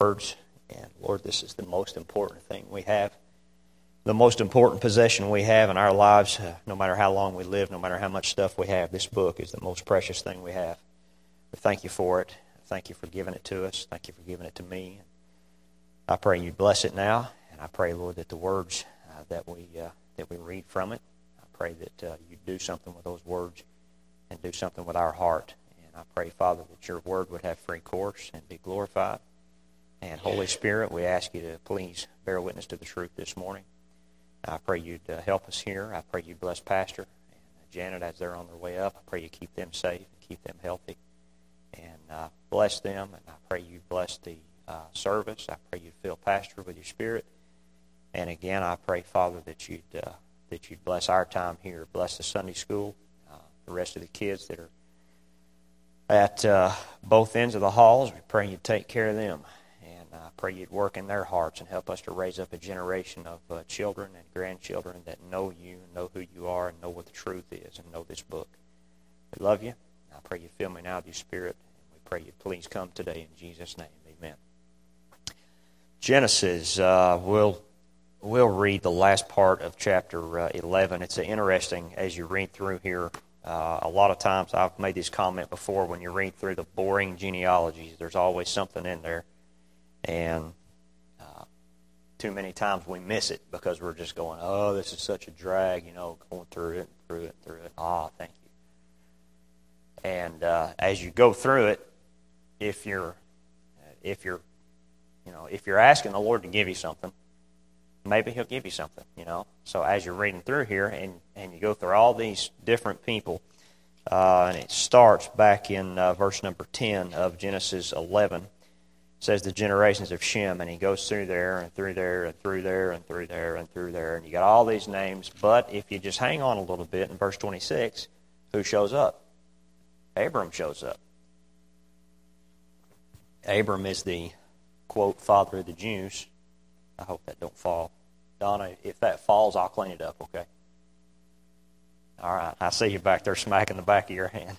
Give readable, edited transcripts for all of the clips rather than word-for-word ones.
words. And Lord, this is the most important thing we have, the most important possession we have in our lives. No matter how long we live, no matter how much stuff we have, this book is the most precious thing we have. We thank you for it. Thank you for giving it to us. Thank you for giving it to me. I pray you bless it now, and I pray, Lord, that the words that we read from it, I pray that you do something with those words and do something with our heart. And I pray, Father, that your word would have free course and be glorified. And Holy Spirit, we ask you to please bear witness to the truth this morning. I pray you'd help us here. I pray you bless Pastor and Janet as they're on their way up. I pray you keep them safe and keep them healthy. And bless them. And I pray you bless the service. I pray you fill Pastor with your Spirit. And again, I pray, Father, that you'd bless our time here. Bless the Sunday school, the rest of the kids that are at both ends of the halls. We pray you'd take care of them. I pray you'd work in their hearts and help us to raise up a generation of children and grandchildren that know you, know who you are, and know what the truth is, and know this book. We love you. I pray you fill me now with your Spirit, and we pray you please come today in Jesus' name. Amen. Genesis, we'll read the last part of chapter 11. It's interesting as you read through here. A lot of times, I've made this comment before, when you read through the boring genealogies, there's always something in there. And too many times we miss it because we're just going, oh, this is such a drag, going through it. Thank you. And as you go through it, if you're asking the Lord to give you something, maybe He'll give you something, So as you're reading through here and you go through all these different people, and it starts back in verse number 10 of Genesis 11. Says the generations of Shem, and he goes through there and through there and through there and through there and through there, and you got all these names. But if you just hang on a little bit in verse 26, who shows up? Abram shows up. Abram is the, quote, father of the Jews. I hope that don't fall. Donna, if that falls, I'll clean it up, okay? All right, I see you back there smacking the back of your hand.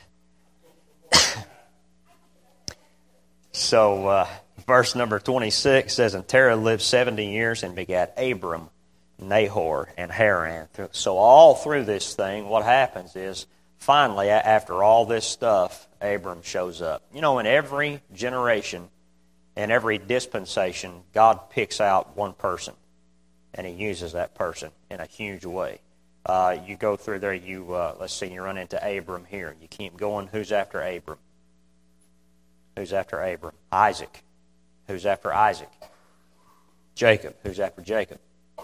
So, verse number 26 says, and Terah lived 70 years and begat Abram, Nahor, and Haran. So all through this thing, what happens is, finally, after all this stuff, Abram shows up. In every generation, in every dispensation, God picks out one person, and He uses that person in a huge way. You go through there, you run into Abram here. You keep going, who's after Abram? Who's after Abram? Isaac. Who's after Isaac? Jacob. Who's after Jacob?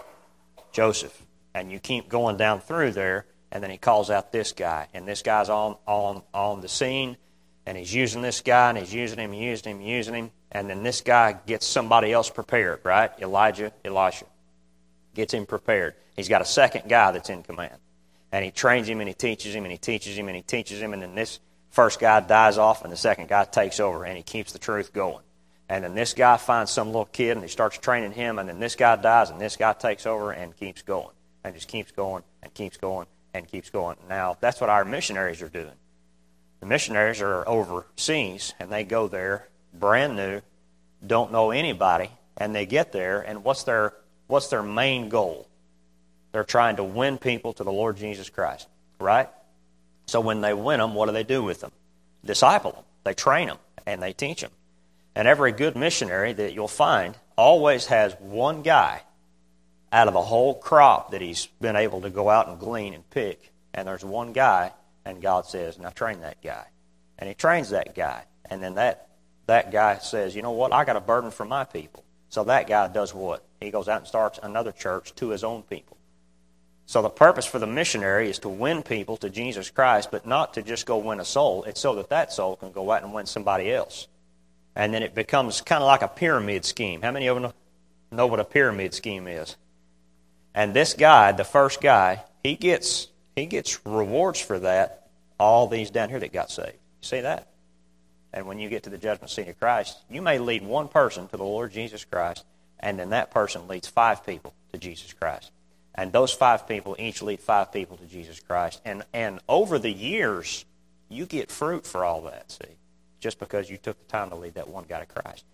Joseph. And you keep going down through there, and then He calls out this guy. And this guy's on the scene, and He's using this guy, and He's using him. And then this guy gets somebody else prepared, right? Elisha. Gets him prepared. He's got a second guy that's in command. And he trains him, and he teaches him, and he teaches him, and he teaches him, and then this first guy dies off, and the second guy takes over, and he keeps the truth going. And then this guy finds some little kid, and he starts training him, and then this guy dies, and this guy takes over and keeps going. And just keeps going, and keeps going, and keeps going. Now, that's what our missionaries are doing. The missionaries are overseas, and they go there brand new, don't know anybody, and they get there, and what's their main goal? They're trying to win people to the Lord Jesus Christ, right? So when they win them, what do they do with them? Disciple them. They train them, and they teach them. And every good missionary that you'll find always has one guy out of the whole crop that he's been able to go out and glean and pick. And there's one guy, and God says, now train that guy. And He trains that guy. And then that guy says, you know what, I got a burden for my people. So that guy does what? He goes out and starts another church to his own people. So the purpose for the missionary is to win people to Jesus Christ, but not to just go win a soul. It's so that soul can go out and win somebody else. And then it becomes kind of like a pyramid scheme. How many of you know what a pyramid scheme is? And this guy, the first guy, he gets rewards for that, all these down here that got saved. You see that? And when you get to the judgment seat of Christ, you may lead one person to the Lord Jesus Christ, and then that person leads 5 people to Jesus Christ. And those 5 people each lead 5 people to Jesus Christ. And over the years, you get fruit for all that, see, just because you took the time to lead that one guy to Christ.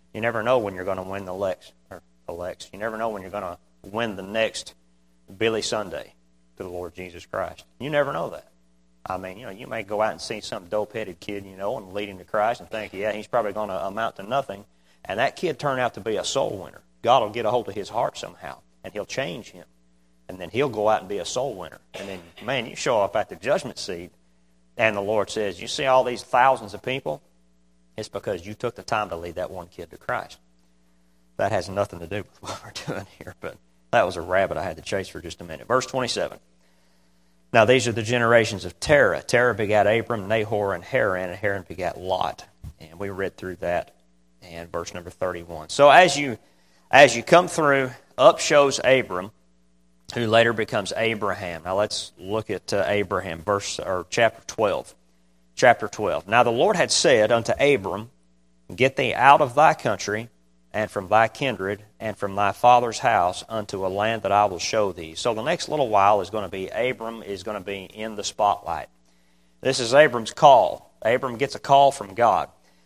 You never know when you're going to win the elects. You never know when you're going to win the next Billy Sunday to the Lord Jesus Christ. You never know that. I mean, you may go out and see some dope-headed kid, and lead him to Christ and think, yeah, he's probably going to amount to nothing. And that kid turned out to be a soul winner. God will get a hold of his heart somehow, and He'll change him. And then he'll go out and be a soul winner. And then, man, you show up at the judgment seat, and the Lord says, you see all these thousands of people? It's because you took the time to lead that one kid to Christ. That has nothing to do with what we're doing here, but that was a rabbit I had to chase for just a minute. Verse 27. Now these are the generations of Terah. Terah begat Abram, Nahor, and Haran begat Lot. And we read through that in verse number 31. So as you come through, up shows Abram, who later becomes Abraham. Now let's look at Abraham, chapter 12. Chapter 12. Now the Lord had said unto Abram, Get thee out of thy country, and from thy kindred, and from thy father's house, unto a land that I will show thee. So the next little while is going to be, Abram is going to be in the spotlight. This is Abram's call. Abram gets a call from God.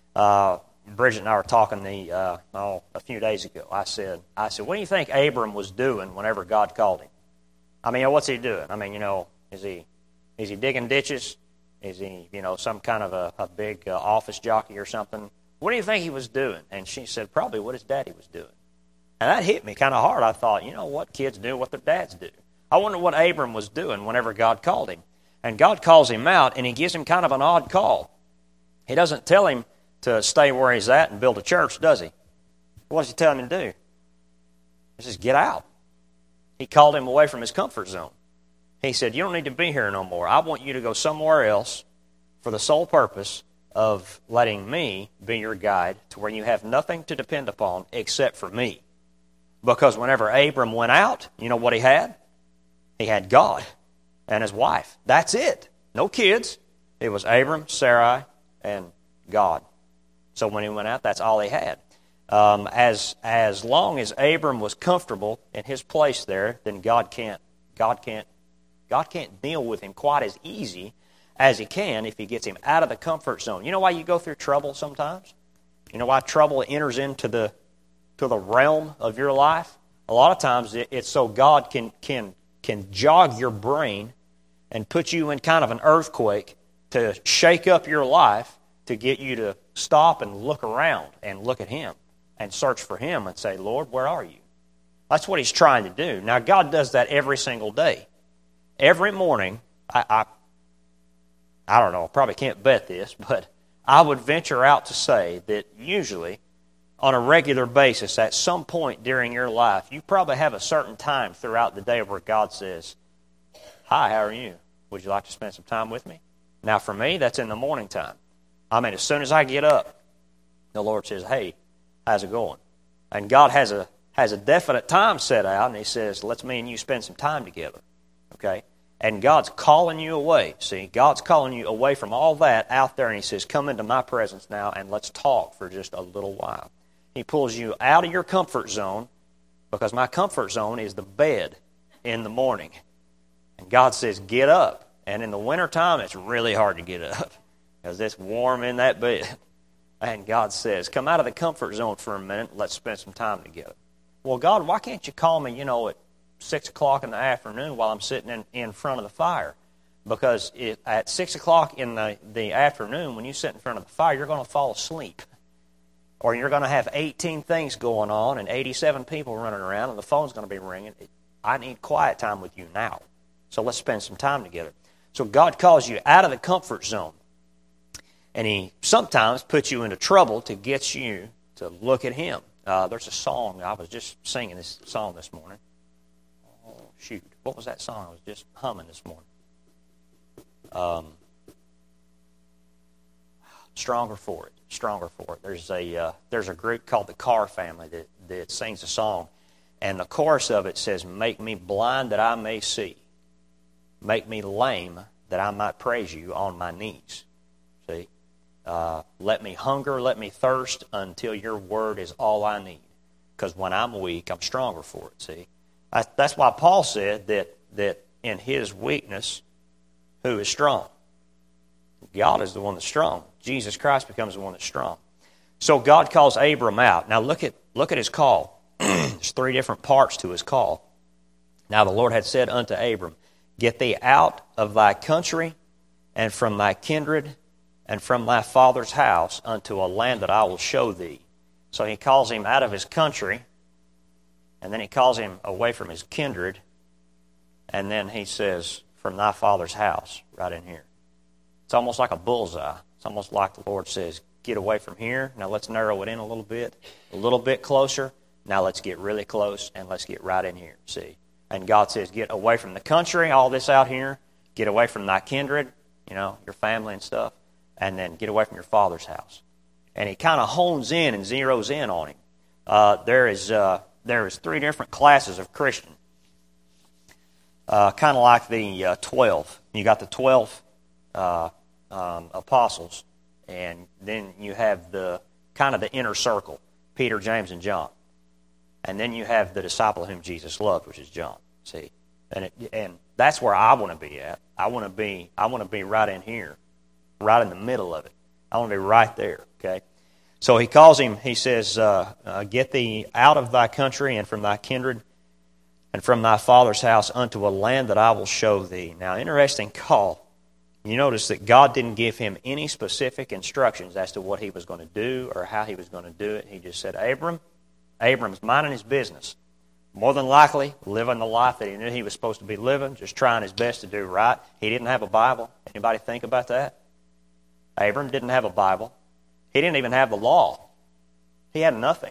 Bridget and I were talking a few days ago. I said, what do you think Abram was doing whenever God called him? I mean, what's he doing? I mean, is he digging ditches? Is he, some kind of a big office jockey or something? What do you think he was doing? And she said, probably what his daddy was doing. And that hit me kind of hard. I thought, what kids do what their dads do. I wonder what Abram was doing whenever God called him. And God calls him out, and He gives him kind of an odd call. He doesn't tell him to stay where he's at and build a church, does He? What does He tell him to do? He says, get out. He called him away from his comfort zone. He said, you don't need to be here no more. I want you to go somewhere else for the sole purpose of letting me be your guide to where you have nothing to depend upon except for me. Because whenever Abram went out, you know what he had? He had God and his wife. That's it. No kids. It was Abram, Sarai, and God. So when he went out, that's all he had. As long as Abram was comfortable in his place there, then God can't deal with him quite as easy as He can if He gets him out of the comfort zone. You know why you go through trouble sometimes? You know why trouble enters into the realm of your life? A lot of times it's so God can jog your brain and put you in kind of an earthquake to shake up your life to get you to stop and look around and look at Him and search for Him and say, Lord, where are You? That's what He's trying to do. Now, God does that every single day. Every morning, I don't know, probably can't bet this, but I would venture out to say that usually, on a regular basis, at some point during your life, you probably have a certain time throughout the day where God says, hi, how are you? Would you like to spend some time with me? Now, for me, that's in the morning time. I mean, as soon as I get up, the Lord says, hey, how's it going? And God has a definite time set out, and He says, let's me and you spend some time together, okay? And God's calling you away. See, God's calling you away from all that out there, and He says, come into my presence now, and let's talk for just a little while. He pulls you out of your comfort zone, because my comfort zone is the bed in the morning. And God says, get up. And in the wintertime, it's really hard to get up, because it's warm in that bed. And God says, come out of the comfort zone for a minute, let's spend some time together. Well, God, why can't You call me, at 6 o'clock in the afternoon while I'm sitting in front of the fire? Because at 6 o'clock in the afternoon, when you sit in front of the fire, you're going to fall asleep. Or you're going to have 18 things going on and 87 people running around, and the phone's going to be ringing. I need quiet time with you now. So let's spend some time together. So God calls you out of the comfort zone. And He sometimes puts you into trouble to get you to look at Him. There's a song. I was just singing this song this morning. Oh, shoot. What was that song I was just humming this morning? Stronger for It. Stronger for It. There's a group called the Carr Family that sings a song. And the chorus of it says, make me blind that I may see. Make me lame that I might praise You on my knees. See? Let me hunger, let me thirst until Your word is all I need. Because when I'm weak, I'm stronger for it, see? That's why Paul said that in his weakness, who is strong? God is the one that's strong. Jesus Christ becomes the one that's strong. So God calls Abram out. Now look at his call. There's 3 different parts to his call. Now the Lord had said unto Abram, Get thee out of thy country and from thy kindred and from thy father's house unto a land that I will show thee. So he calls him out of his country, and then he calls him away from his kindred, and then he says, from thy father's house, right in here. It's almost like a bullseye. It's almost like the Lord says, get away from here. Now let's narrow it in a little bit closer. Now let's get really close, and let's get right in here, see. And God says, get away from the country, all this out here. Get away from thy kindred, your family and stuff. And then get away from your father's house. And he kind of hones in and zeroes in on him. There is 3 different classes of Christian. Kind of like the 12. You got the 12 apostles. And then you have the kind of the inner circle, Peter, James, and John. And then you have the disciple whom Jesus loved, which is John. See, and that's where I want to be at. I want to be right in here, right in the middle of it. I want to be right there. Okay. So he calls him. He says, "Get thee out of thy country and from thy kindred, and from thy father's house unto a land that I will show thee." Now, interesting call. You notice that God didn't give him any specific instructions as to what he was going to do or how he was going to do it. He just said, Abram's minding his business. More than likely, living the life that he knew he was supposed to be living, just trying his best to do right. He didn't have a Bible. Anybody think about that? Abram didn't have a Bible. He didn't even have the law. He had nothing.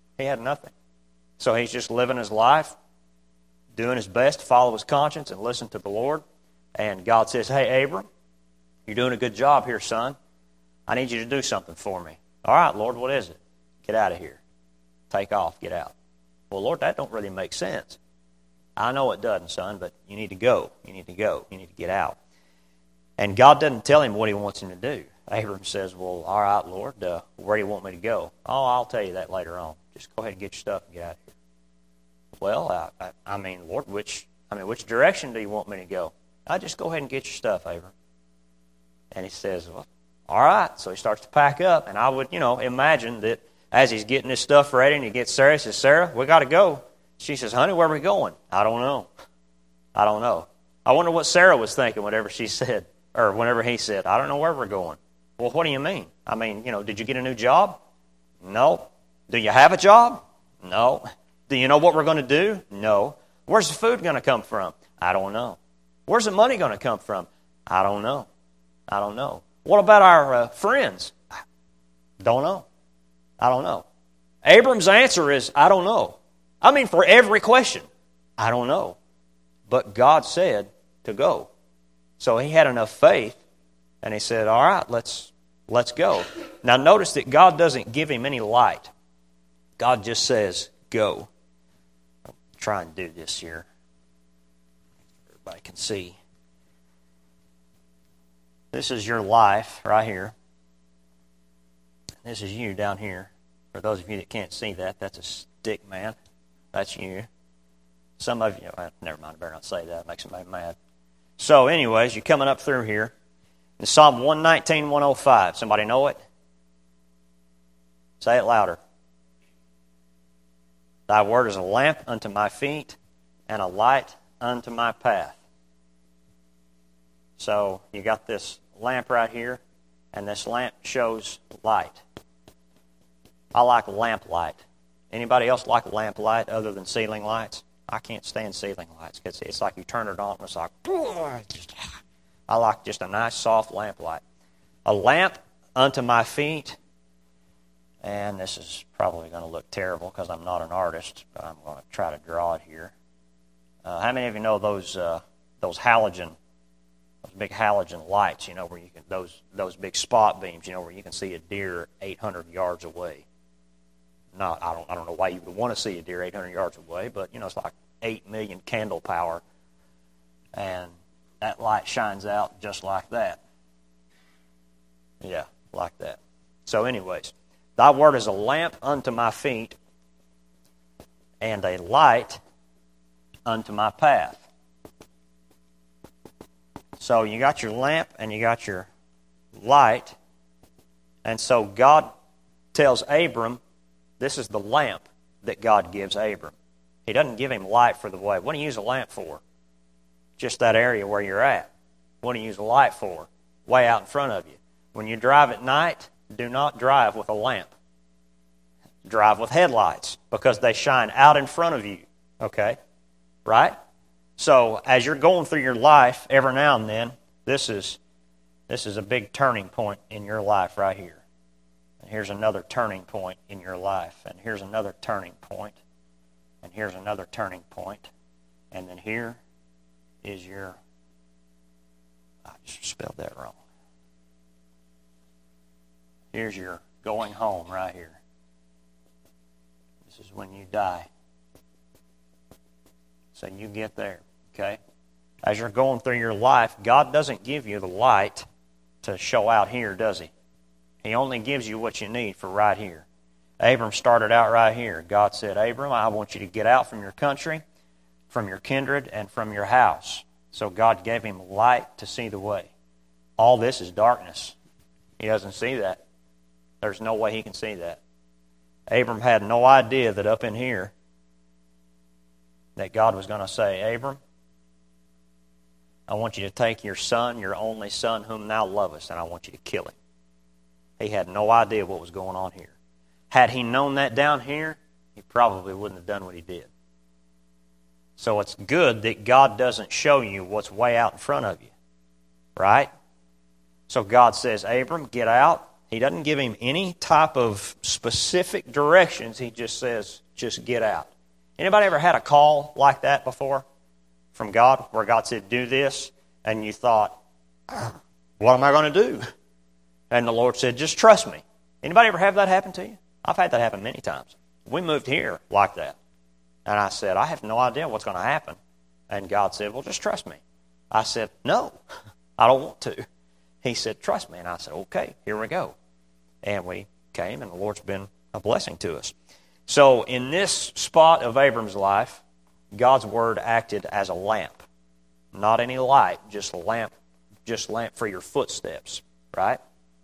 So he's just living his life, doing his best to follow his conscience and listen to the Lord. And God says, hey, Abram, you're doing a good job here, son. I need you to do something for me. All right, Lord, what is it? Get out of here. Take off, get out. Well, Lord, that don't really make sense. I know it doesn't, son, but you need to go. You need to get out. And God doesn't tell him what he wants him to do. Abram says, well, all right, Lord, where do you want me to go? Oh, I'll tell you that later on. Just go ahead and get your stuff and get out of here. Well, I mean, Lord, which direction do you want me to go? I just go ahead and get your stuff, Abram. And he says, well, all right. So he starts to pack up. And I would, imagine that as he's getting his stuff ready and he gets Sarah, he says, Sarah, we got to go. She says, honey, where are we going? I don't know. I wonder what Sarah was thinking whenever she said, or whenever he said, I don't know where we're going. Well, what do you mean? I mean, did you get a new job? No. Do you have a job? No. Do you know what we're going to do? No. Where's the food going to come from? I don't know. Where's the money going to come from? I don't know. What about our friends? Don't know. I don't know. Abram's answer is, I don't know. I mean, for every question, I don't know. But God said to go. So he had enough faith, and he said, all right, let's go. Now notice that God doesn't give him any light. God just says, go. I'll try and do this here. Everybody can see. This is your life right here. This is you down here. For those of you that can't see that, that's a stick man. That's you. Some of you, never mind, I better not say that. It makes somebody mad. So anyways, you're coming up through here. In Psalm 119, 105. Somebody know it? Say it louder. Thy word is a lamp unto my feet and a light unto my path. So you got this lamp right here, and this lamp shows light. I like lamp light. Anybody else like lamp light other than ceiling lights? I can't stand ceiling lights because it's like you turn it on and it's like, I like just a nice soft lamp light. A lamp unto my feet, and this is probably going to look terrible because I'm not an artist, but I'm going to try to draw it here. How many of you know those halogen, those big halogen lights, where you can, those big spot beams, where you can see a deer 800 yards away? I don't know why you would want to see a deer 800 yards away, but it's like 8 million candle power, and that light shines out just like that. Yeah, like that. So anyways, thy word is a lamp unto my feet and a light unto my path. So you got your lamp and you got your light, and so God tells Abram, this is the lamp that God gives Abram. He doesn't give him light for the way. What do you use a lamp for? Just that area where you're at. What do you use a light for? Way out in front of you. When you drive at night, do not drive with a lamp. Drive with headlights because they shine out in front of you. Okay? Right? So as you're going through your life, every now and then, this is a big turning point in your life right here. And here's another turning point in your life. And here's another turning point. And here's another turning point. And then here is your... I just spelled that wrong. Here's your going home right here. This is when you die. So you get there, okay? As you're going through your life, God doesn't give you the light to show out here, does He? He only gives you what you need for right here. Abram started out right here. God said, Abram, I want you to get out from your country, from your kindred, and from your house. So God gave him light to see the way. All this is darkness. He doesn't see that. There's no way he can see that. Abram had no idea that up in here that God was going to say, Abram, I want you to take your son, your only son whom thou lovest, and I want you to kill him. He had no idea what was going on here. Had he known that down here, he probably wouldn't have done what he did. So it's good that God doesn't show you what's way out in front of you. Right? So God says, Abram, get out. He doesn't give him any type of specific directions. He just says, just get out. Anybody ever had a call like that before from God, where God said, do this, and you thought, what am I going to do? And the Lord said, just trust me. Anybody ever have that happen to you? I've had that happen many times. We moved here like that. And I said, I have no idea what's going to happen. And God said, well, just trust me. I said, no, I don't want to. He said, trust me. And I said, okay, here we go. And we came, and the Lord's been a blessing to us. So in this spot of Abram's life, God's Word acted as a lamp. Not any light, just a lamp for your footsteps, right?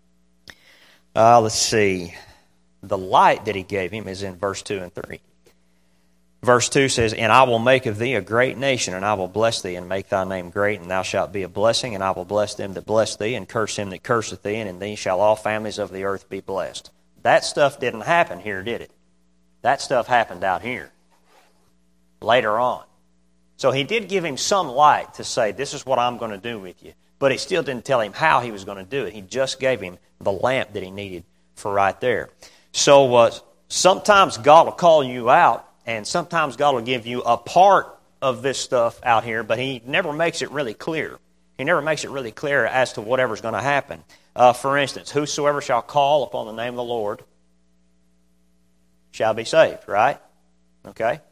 Let's see. The light that He gave him is in verse 2 and 3. Verse 2 says, and I will make of thee a great nation, and I will bless thee, and make thy name great, and thou shalt be a blessing, and I will bless them that bless thee, and curse him that curseth thee, and in thee shall all families of the earth be blessed. That stuff didn't happen here, did it? That stuff happened out here, later on. So He did give him some light to say, this is what I'm going to do with you. But He still didn't tell him how He was going to do it. He just gave him the lamp that he needed for right there. So sometimes God will call you out, and sometimes God will give you a part of this stuff out here, but He never makes it really clear. He never makes it really clear as to whatever's going to happen. For instance, whosoever shall call upon the name of the Lord shall be saved, right? Okay?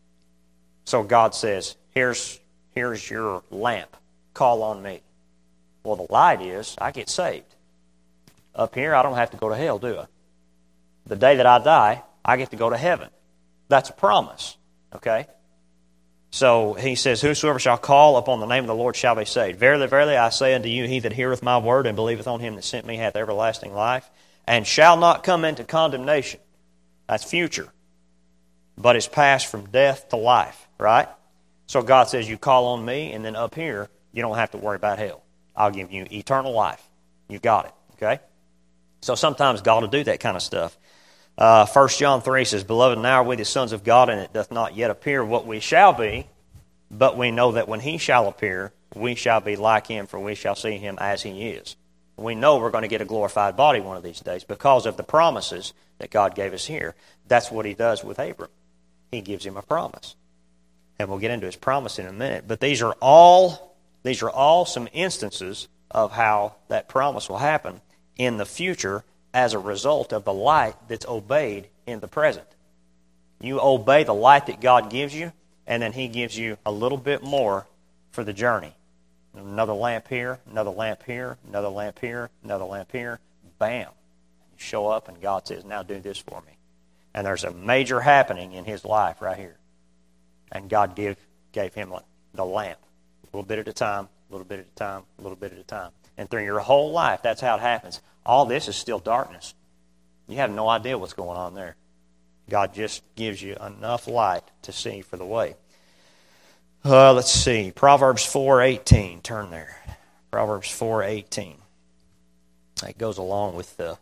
So God says, here's your lamp. Call on me. Well, the light is, I get saved. Up here, I don't have to go to hell, do I? The day that I die, I get to go to heaven. That's a promise, okay? So He says, whosoever shall call upon the name of the Lord shall be saved. Verily, verily, I say unto you, he that heareth my word and believeth on Him that sent me hath everlasting life, and shall not come into condemnation. That's future. But is passed from death to life, right? So God says, you call on me, and then up here, you don't have to worry about hell. I'll give you eternal life. You got it, okay? So sometimes God will do that kind of stuff. 1 John 3 says, beloved, now are we the sons of God, and it doth not yet appear what we shall be, but we know that when He shall appear, we shall be like Him, for we shall see Him as He is. We know we're going to get a glorified body one of these days because of the promises that God gave us here. That's what He does with Abram. He gives him a promise. And we'll get into His promise in a minute. But these are all some instances of how that promise will happen in the future as a result of the light that's obeyed in the present. You obey the light that God gives you, and then He gives you a little bit more for the journey. Another lamp here, another lamp here, another lamp here, another lamp here. Bam. You show up, and God says, now do this for me. And there's a major happening in his life right here. And God gave him the lamp. A little bit at a time, a little bit at a time, a little bit at a time. And through your whole life, that's how it happens. All this is still darkness. You have no idea what's going on there. God just gives you enough light to see for the way. Let's see. Proverbs 4:18. Turn there. Proverbs 4:18. It goes along with the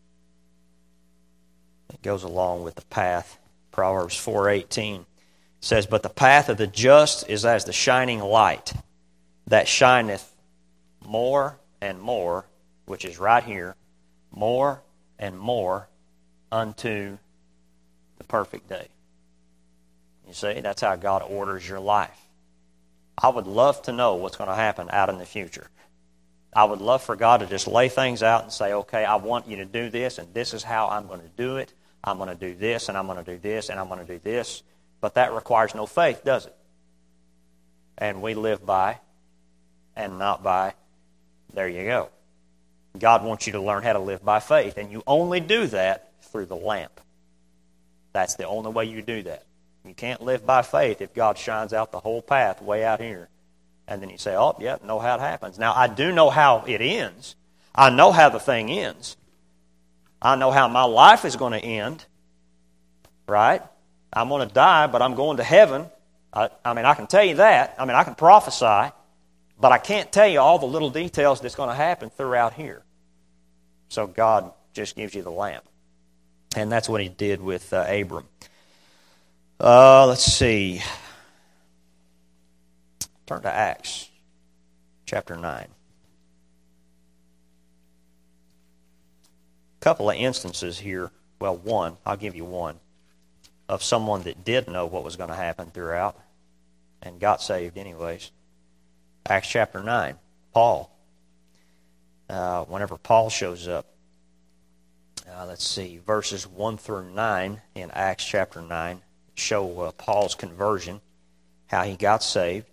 path. Proverbs 4:18 says, "But the path of the just is as the shining light, that shineth more and more," which is right here, "more and more unto the perfect day." You see, that's how God orders your life. I would love to know what's going to happen out in the future. I would love for God to just lay things out and say, okay, I want you to do this, and this is how I'm going to do it. I'm going to do this, and I'm going to do this, and I'm going to do this. But that requires no faith, does it? And we live by and not by. There you go. God wants you to learn how to live by faith, and you only do that through the lamp. That's the only way you do that. You can't live by faith if God shines out the whole path way out here. And then you say, oh, yeah, know how it happens. Now, I do know how it ends. I know how the thing ends. I know how my life is going to end. Right? I'm going to die, but I'm going to heaven. I can tell you that. I can prophesy. But I can't tell you all the little details that's going to happen throughout here. So God just gives you the lamp. And that's what He did with Abram. Let's see. Turn to Acts chapter 9. A couple of instances here. Well, one. I'll give you one. Of someone that did know what was going to happen throughout and got saved anyways. Acts chapter 9. Paul. Whenever Paul shows up. Let's see. Verses 1 through 9 in Acts chapter 9 show Paul's conversion. How he got saved.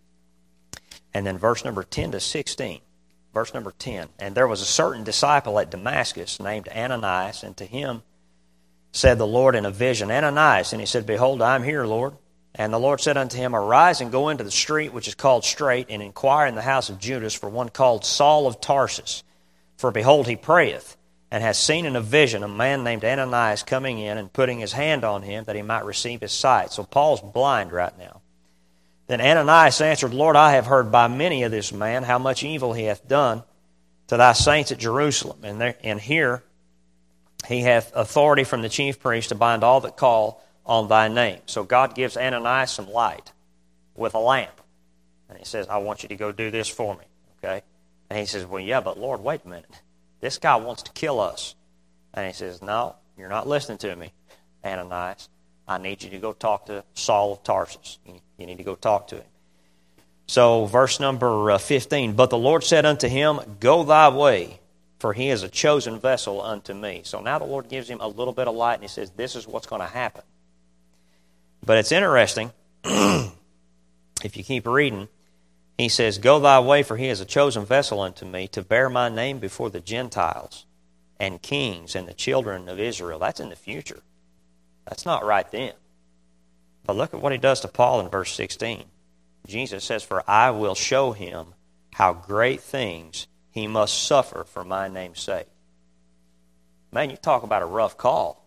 And then verse number 10 to 16. Verse number 10. "And there was a certain disciple at Damascus named Ananias, and to him said the Lord in a vision, Ananias. And he said, Behold, I am here, Lord. And the Lord said unto him, Arise and go into the street which is called Straight, and inquire in the house of Judas for one called Saul of Tarsus. For behold, he prayeth, and has seen in a vision a man named Ananias coming in and putting his hand on him that he might receive his sight." So Paul's blind right now. "Then Ananias answered, Lord, I have heard by many of this man how much evil he hath done to thy saints at Jerusalem. And here he hath authority from the chief priest to bind all that call on thy name." So God gives Ananias some light with a lamp. And He says, I want you to go do this for me. Okay? And he says, well, yeah, but Lord, wait a minute. This guy wants to kill us. And He says, no, you're not listening to me, Ananias. I need you to go talk to Saul of Tarsus. You need to go talk to him. So verse number 15, "But the Lord said unto him, Go thy way, for he is a chosen vessel unto me." So now the Lord gives him a little bit of light, and He says, this is what's going to happen. But it's interesting, if you keep reading, He says, "Go thy way, for he is a chosen vessel unto me, to bear my name before the Gentiles and kings and the children of Israel." That's in the future. That's not right then. But look at what He does to Paul in verse 16. Jesus says, "For I will show him how great things he must suffer for my name's sake." Man, you talk about a rough call.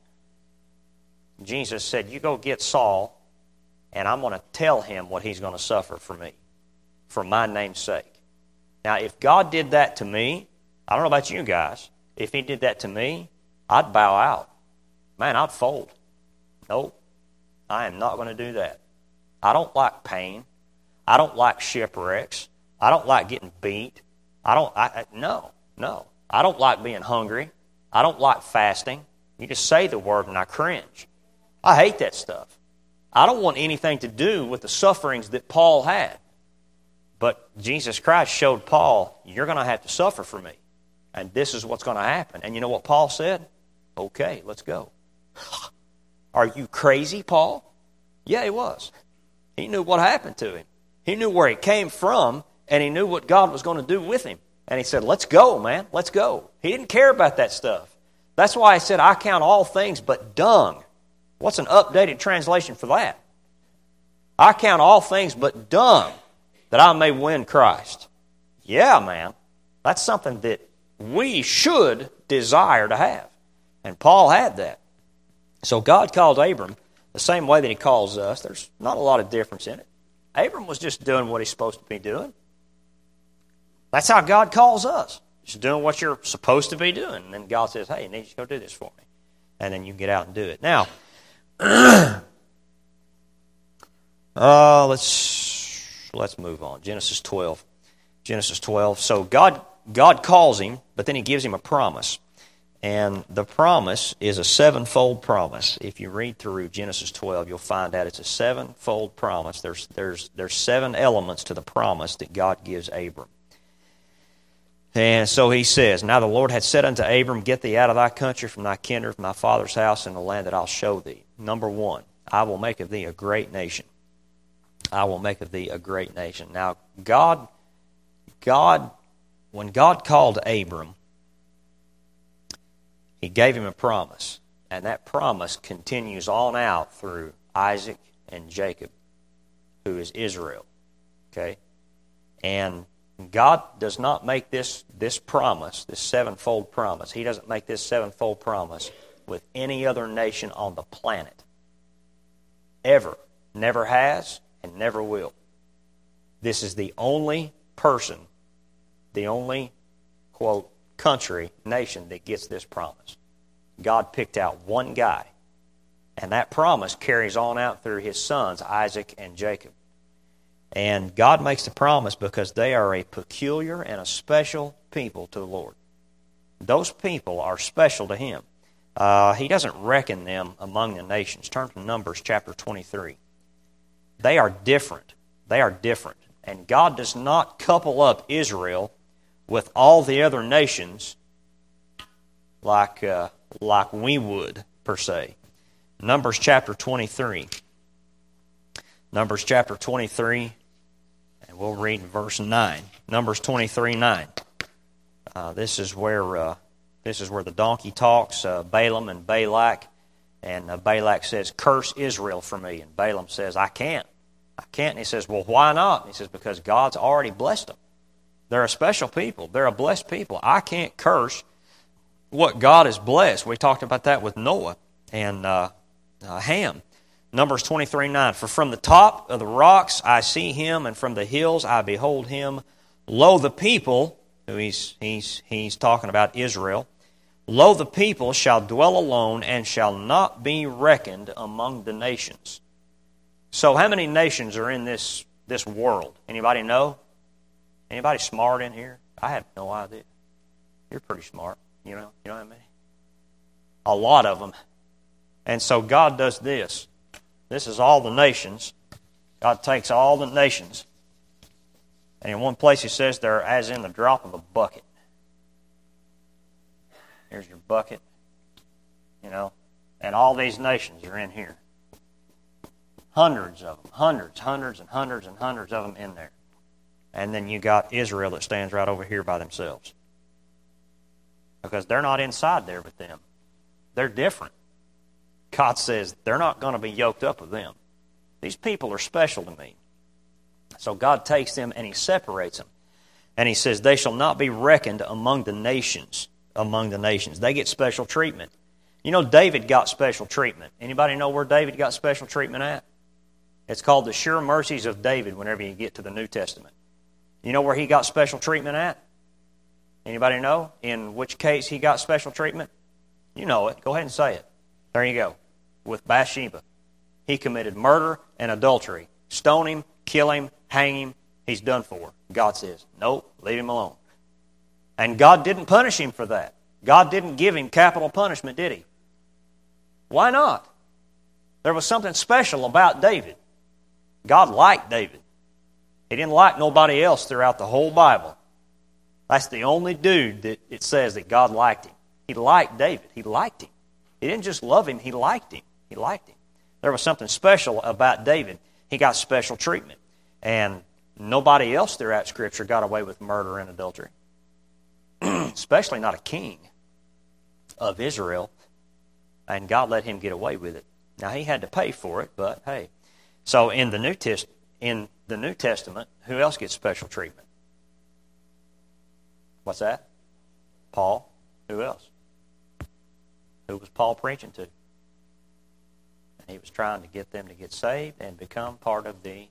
Jesus said, you go get Saul, and I'm going to tell him what he's going to suffer for me, for my name's sake. Now, if God did that to me, I don't know about you guys, if He did that to me, I'd bow out. Man, I'd fold. Nope, I am not going to do that. I don't like pain. I don't like shipwrecks. I don't like getting beat. No. I don't like being hungry. I don't like fasting. You just say the word and I cringe. I hate that stuff. I don't want anything to do with the sufferings that Paul had. But Jesus Christ showed Paul, you're going to have to suffer for me. And this is what's going to happen. And you know what Paul said? Okay, let's go. Are you crazy, Paul? Yeah, he was. He knew what happened to him. He knew where he came from, and he knew what God was going to do with him. And he said, let's go, man, let's go. He didn't care about that stuff. That's why he said, I count all things but dung. What's an updated translation for that? I count all things but dung, that I may win Christ. Yeah, man, that's something that we should desire to have. And Paul had that. So God called Abram the same way that He calls us. There's not a lot of difference in it. Abram was just doing what he's supposed to be doing. That's how God calls us. Just doing what you're supposed to be doing. And then God says, hey, I need you to go do this for me. And then you get out and do it. Now, let's move on. Genesis 12. Genesis 12. So God calls him, but then He gives him a promise. And the promise is a sevenfold promise. If you read through Genesis 12, you'll find out it's a sevenfold promise. There's 7 elements to the promise that God gives Abram. And so He says, Now the Lord had said unto Abram, Get thee out of thy country, from thy kindred, from thy father's house, and the land that I'll show thee. Number 1, I will make of thee a great nation. I will make of thee a great nation. Now, when God called Abram, He gave him a promise, and that promise continues on out through Isaac and Jacob, who is Israel. Okay? And God does not make this promise, this sevenfold promise. He doesn't make this sevenfold promise with any other nation on the planet. Ever. Never has and never will. This is the only person, the only, quote, country, nation that gets this promise. God picked out one guy, and that promise carries on out through His sons, Isaac and Jacob. And God makes the promise because they are a peculiar and a special people to the Lord. Those people are special to Him. He doesn't reckon them among the nations. Turn to Numbers chapter 23. They are different. They are different. And God does not couple up Israel with all the other nations like we would, per se. Numbers chapter 23. Numbers chapter 23, and we'll read verse 9. Numbers 23:9. This is where the donkey talks, Balaam and Balak. And Balak says, curse Israel for me. And Balaam says, I can't. And he says, well, why not? And he says, because God's already blessed them. They're a special people. They're a blessed people. I can't curse what God has blessed. We talked about that with Noah and Ham. Numbers 23:9. For from the top of the rocks I see him, and from the hills I behold him. Lo, the people, who he's talking about Israel, lo, the people shall dwell alone and shall not be reckoned among the nations. So how many nations are in this world? Anybody know? Anybody smart in here? I have no idea. You're pretty smart. You know what I mean? A lot of them. And so God does this. This is all the nations. God takes all the nations. And in one place He says they're as in the drop of a bucket. Here's your bucket. And all these nations are in here. Hundreds of them. Hundreds of them in there. And then you got Israel that stands right over here by themselves. Because they're not inside there with them. They're different. God says they're not going to be yoked up with them. These people are special to me. So God takes them and He separates them. And He says they shall not be reckoned among the nations. Among the nations. They get special treatment. David got special treatment. Anybody know where David got special treatment at? It's called the Sure Mercies of David whenever you get to the New Testament. You know where he got special treatment at? Anybody know in which case he got special treatment? You know it. Go ahead and say it. There you go. With Bathsheba. He committed murder and adultery. Stone him, kill him, hang him. He's done for. God says, nope, leave him alone. And God didn't punish him for that. God didn't give him capital punishment, did He? Why not? There was something special about David. God liked David. He didn't like nobody else throughout the whole Bible. That's the only dude that it says that God liked him. He liked David. He liked him. He didn't just love him, He liked him. He liked him. There was something special about David. He got special treatment. And nobody else throughout Scripture got away with murder and adultery. Especially not a king of Israel. And God let him get away with it. Now, he had to pay for it, but hey. So in the New Testament, who else gets special treatment? What's that? Paul. Who else? Who was Paul preaching to? And he was trying to get them to get saved and become part of the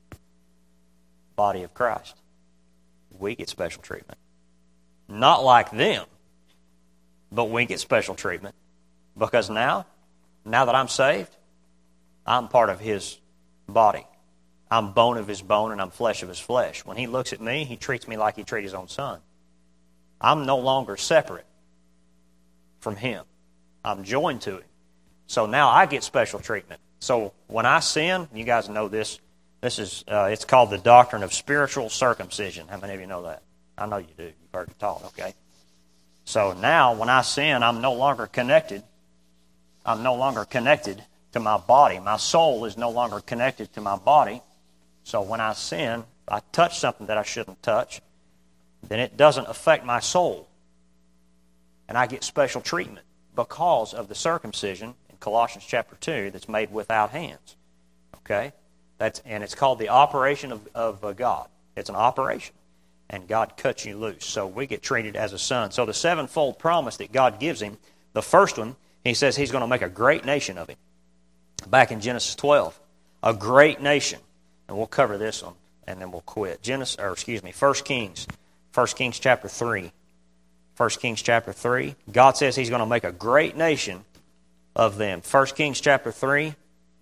body of Christ. We get special treatment. Not like them, but we get special treatment. Because now that I'm saved, I'm part of His body. I'm bone of His bone and I'm flesh of His flesh. When He looks at me, He treats me like He treats His own Son. I'm no longer separate from Him. I'm joined to Him. So now I get special treatment. So when I sin, you guys know this. This is it's called the doctrine of spiritual circumcision. How many of you know that? I know you do. You've heard it taught, okay? So now when I sin, I'm no longer connected. I'm no longer connected to my body. My soul is no longer connected to my body. So when I sin, I touch something that I shouldn't touch, then it doesn't affect my soul. And I get special treatment because of the circumcision in Colossians chapter 2 that's made without hands. Okay? And it's called the operation of God. It's an operation. And God cuts you loose. So we get treated as a son. So the sevenfold promise that God gives him, the first one, He says He's going to make a great nation of him. Back in Genesis 12, a great nation. And we'll cover this one, and then we'll quit. 1 Kings. 1 Kings chapter 3. 1 Kings chapter 3. God says He's going to make a great nation of them. 1 Kings chapter 3,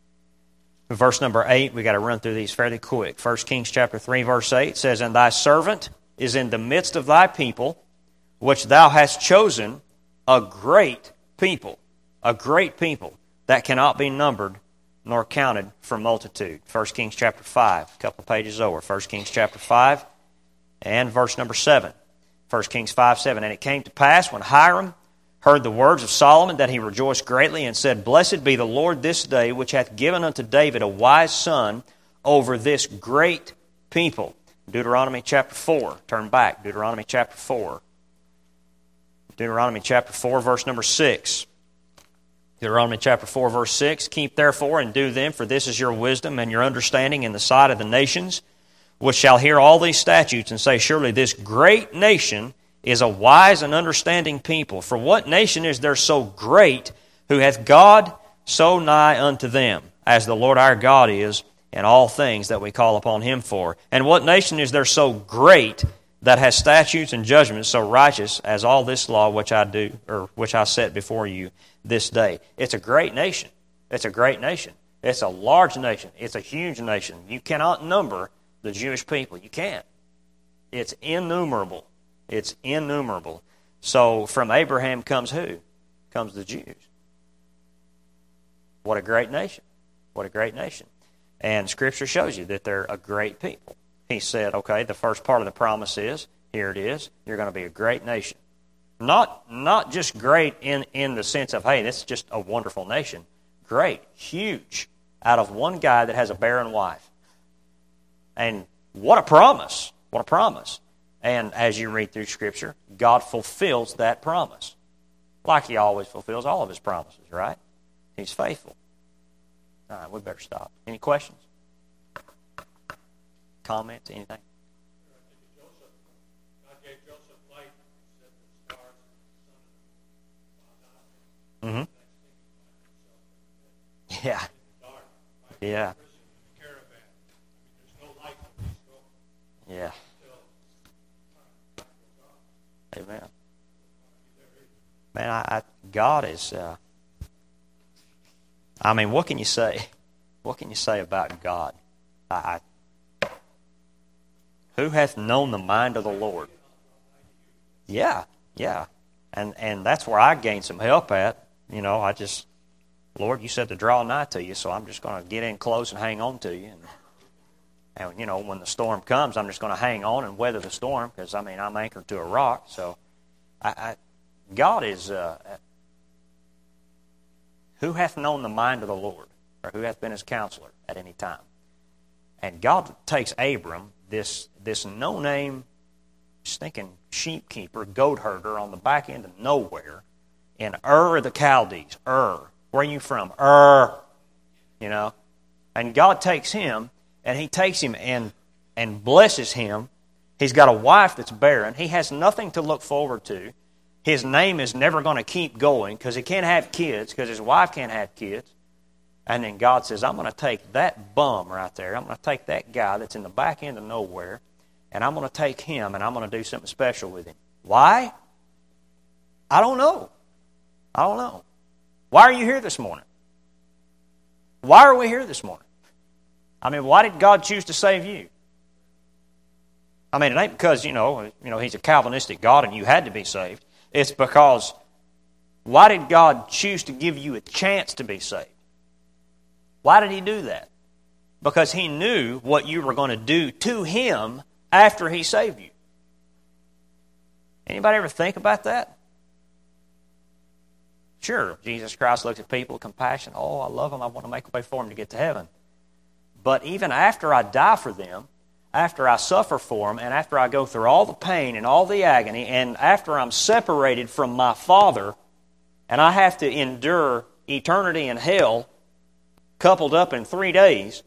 verse number 8. We've got to run through these fairly quick. 1 Kings chapter 3, verse 8 says, And thy servant is in the midst of thy people, which thou hast chosen, a great people. A great people that cannot be numbered nor counted for multitude. 1 Kings chapter 5, a couple pages over. 1 Kings chapter 5 and verse number 7. 1 Kings 5, 7. And it came to pass when Hiram heard the words of Solomon that he rejoiced greatly and said, Blessed be the Lord this day, which hath given unto David a wise son over this great people. Deuteronomy chapter 4. Turn back. Deuteronomy chapter 4. Deuteronomy chapter 4, verse number 6. Deuteronomy chapter 4, verse 6, Keep therefore and do them, for this is your wisdom and your understanding in the sight of the nations, which shall hear all these statutes and say, Surely this great nation is a wise and understanding people. For what nation is there so great, who hath God so nigh unto them, as the Lord our God is in all things that we call upon Him for? And what nation is there so great, that has statutes and judgments so righteous as all this law which I set before you this day? It's a great nation. It's a great nation. It's a large nation. It's a huge nation. You cannot number the Jewish people. You can't. It's innumerable. It's innumerable. So from Abraham comes who? Comes the Jews. What a great nation. What a great nation. And Scripture shows you that they're a great people. He said, okay, the first part of the promise is, here it is, you're going to be a great nation. Not just great in the sense of, hey, this is just a wonderful nation. Great, huge, out of one guy that has a barren wife. And what a promise. What a promise. And as you read through Scripture, God fulfills that promise. Like He always fulfills all of His promises, right? He's faithful. All right, we better stop. Any questions? Comments? Anything? Mm-hmm. Yeah. Yeah. Yeah. Amen. Man, God is. I mean, what can you say? What can you say about God? Who hath known the mind of the Lord? Yeah, yeah. And that's where I gained some help at. You know, Lord, you said to draw nigh to you, so I'm just going to get in close and hang on to you. And you know, when the storm comes, I'm just going to hang on and weather the storm because, I mean, I'm anchored to a rock. So God is, who hath known the mind of the Lord, or who hath been His counselor at any time? And God takes Abram, this no-name, stinking sheep keeper, goat herder on the back end of nowhere, in Ur of the Chaldees. Where are you from? You know. And God takes him, and He takes him and blesses him. He's got a wife that's barren. He has nothing to look forward to. His name is never going to keep going because he can't have kids, because his wife can't have kids. And then God says, I'm going to take that bum right there. I'm going to take that guy that's in the back end of nowhere, and I'm going to take him, and I'm going to do something special with him. Why? I don't know. I don't know. Why are you here this morning? Why are we here this morning? I mean, why did God choose to save you? I mean, it ain't because, He's a Calvinistic God and you had to be saved. It's because, why did God choose to give you a chance to be saved? Why did He do that? Because He knew what you were going to do to Him after He saved you. Anybody ever think about that? Sure, Jesus Christ looked at people with compassion. Oh, I love them. I want to make a way for them to get to heaven. But even after I die for them, after I suffer for them, and after I go through all the pain and all the agony, and after I'm separated from my Father, and I have to endure eternity in hell, coupled up in 3 days,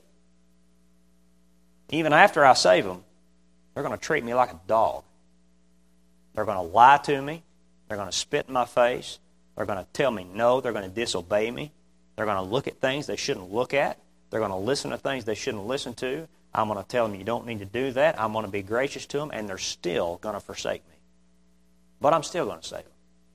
even after I save them, they're going to treat me like a dog. They're going to lie to me. They're going to spit in my face. They're going to tell me no. They're going to disobey me. They're going to look at things they shouldn't look at. They're going to listen to things they shouldn't listen to. I'm going to tell them you don't need to do that. I'm going to be gracious to them, and they're still going to forsake me. But I'm still going to save them.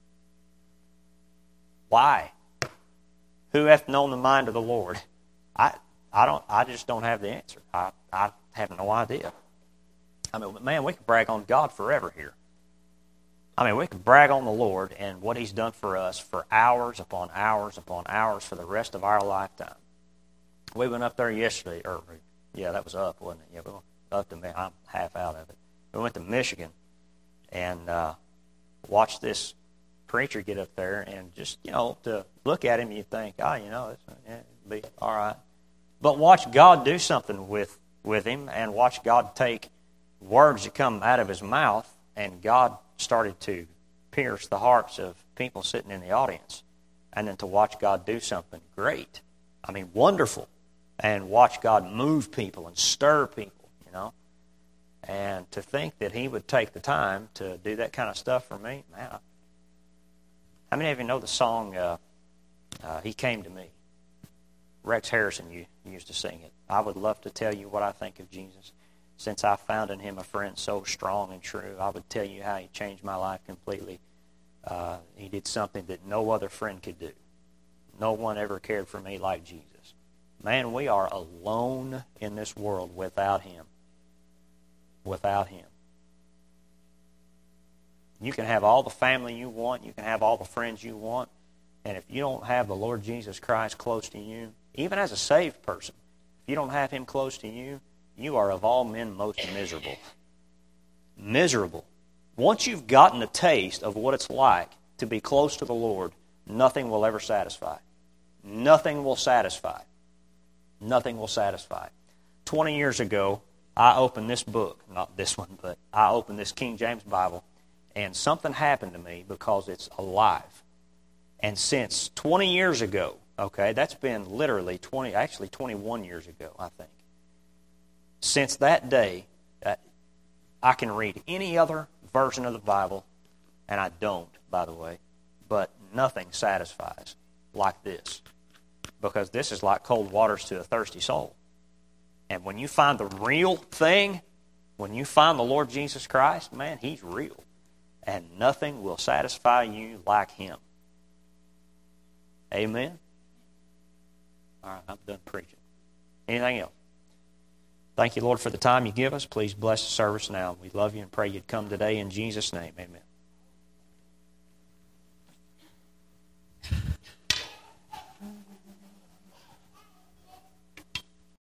Why? Who hath known the mind of the Lord? I just don't have the answer. I have no idea. I mean, man, we could brag on God forever here. I mean, we could brag on the Lord and what He's done for us for hours upon hours upon hours for the rest of our lifetime. We went up there yesterday, that was up, wasn't it? Yeah, we went up to, I'm half out of it. We went to Michigan and watched this preacher get up there, and just, to look at him, you think, it'll be all right. But watch God do something with him, and watch God take words that come out of his mouth, and God started to pierce the hearts of people sitting in the audience. And then to watch God do something great. I mean, wonderful. And watch God move people and stir people, And to think that He would take the time to do that kind of stuff for me, man. How many of you know the song, He Came to Me? Rex Harrison used to sing it. I would love to tell you what I think of Jesus. Since I found in Him a friend so strong and true, I would tell you how He changed my life completely. He did something that no other friend could do. No one ever cared for me like Jesus. Man, we are alone in this world without Him. Without Him. You can have all the family you want. You can have all the friends you want. And if you don't have the Lord Jesus Christ close to you, even as a saved person, if you don't have Him close to you, you are of all men most miserable. Miserable. Once you've gotten a taste of what it's like to be close to the Lord, nothing will ever satisfy. Nothing will satisfy. Nothing will satisfy. 20 years ago, I opened this book, not this one, but I opened this King James Bible, and something happened to me because it's alive. And since 20 years ago, that's been literally 21 years ago, I think. Since that day, I can read any other version of the Bible, and I don't, by the way, but nothing satisfies like this. Because this is like cold waters to a thirsty soul. And when you find the real thing, when you find the Lord Jesus Christ, man, He's real. And nothing will satisfy you like Him. Amen? All right, I'm done preaching. Anything else? Thank you, Lord, for the time you give us. Please bless the service now. We love you and pray you'd come today in Jesus' name. Amen.